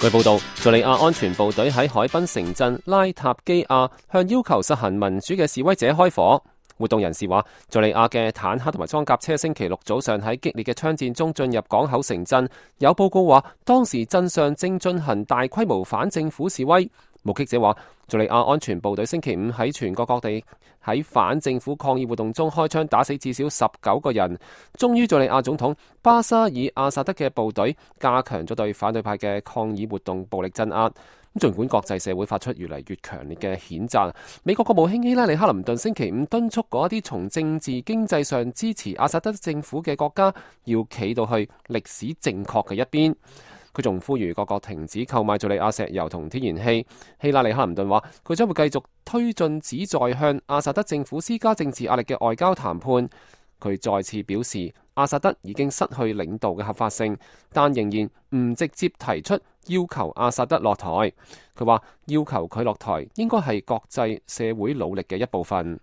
據報道，敘利亞安全部隊喺海濱城鎮拉塔基亞向要求實行民主嘅示威者開火。活動人士話，敘利亞嘅坦克同埋裝甲車星期六早上喺激烈嘅槍戰中進入港口城鎮。有報告話，當時鎮上正進行大規模反政府示威。目擊者話，敘利亞安全部隊星期五喺全國各地喺反政府抗議活動中開槍打死至少19個人。終於，敘利亞總統巴沙爾阿薩德嘅部隊加強咗對反對派嘅抗議活動暴力鎮壓。儘管國際社會發出越嚟越強烈嘅譴責，美國國務卿希拉里克林頓星期五敦促嗰一啲從政治經濟上支持阿薩德政府嘅國家要企到去歷史正確嘅一邊。佢仲呼籲各國停止購買敘利亞石油同天然氣。希拉里克林頓話，佢將會繼續推進旨在向阿薩德政府施加政治壓力嘅外交談判。佢再次表示，阿薩德已經失去領導嘅合法性，但仍然唔直接提出要求阿薩德落台。佢話要求佢落台應該係國際社會努力嘅一部分。